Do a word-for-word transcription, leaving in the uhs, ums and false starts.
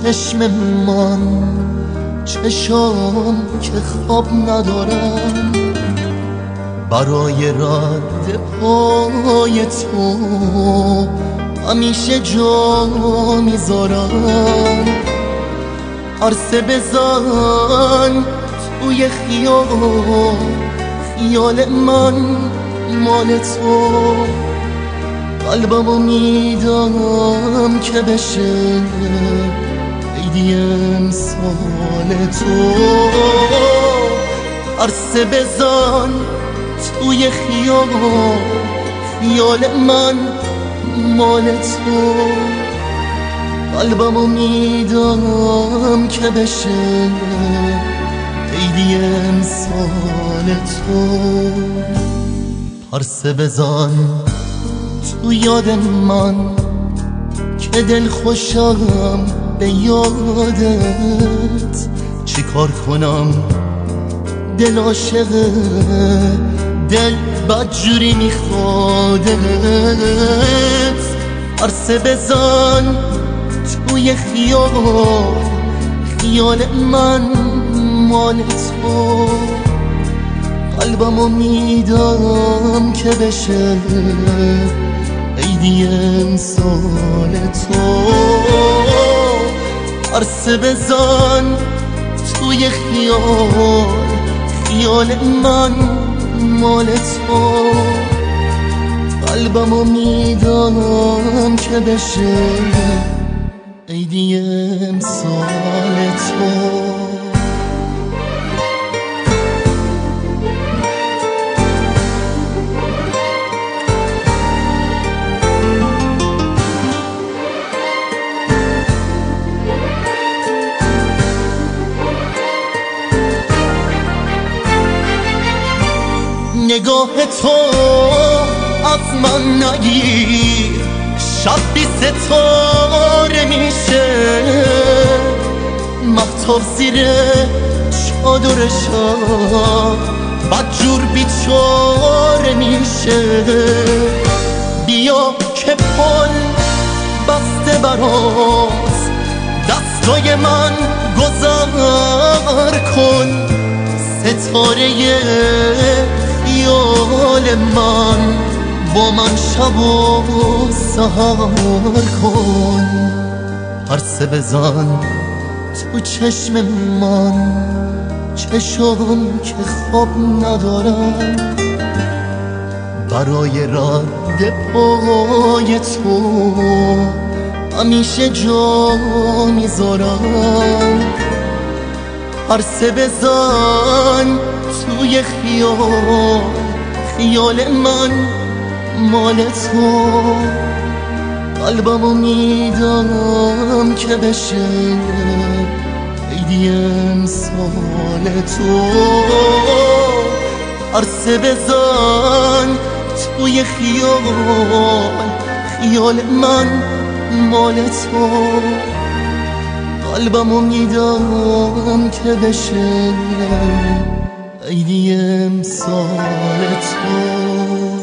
چشم من، چشام که خواب ندارم، برای رد پای تو همیشه جا میذارم. عرصه بزن توی خیال، خیال من مال تو، قلبمو میدم که بشه عیدی امسال تو. عرصه بزن توی خیال، خیال من مال تو، قلبمو میدم که بشه عیدی امسال تو. عرصه بزن تو یاد من که دل خوشم به یادت، چی کار کنم دل عاشقه، دل بدجوری میخوادت. عرصه بزن توی خیال، خیال من مال تو، قلبمو میدم که بشه عیدی امسال تو. عرصه بزن توی خیال، خیال من مال تو، قلبمو میدم که بشه عیدی امسال تو. نگاه تو از من نگیر، شب بی ستاره میشه، مهتاب زیر چادرشم بدجور بیچاره میشه. بیا که پل بسته براست، دستای من گذر کن، ستاره خیال من با من شب و سحر کن. عرصه بزن تو چشم من، چشم که خواب ندارم، برای رد پای تو همیشه جا میذارم. عرصه بزن توی خیال، خیال من مال تو، قلبمو میدم که بشه عیدی امسال تو. عرصه بزن توی خیال، خیال من مال تو، قلبمو میدم که بشه عیدی امسال تو.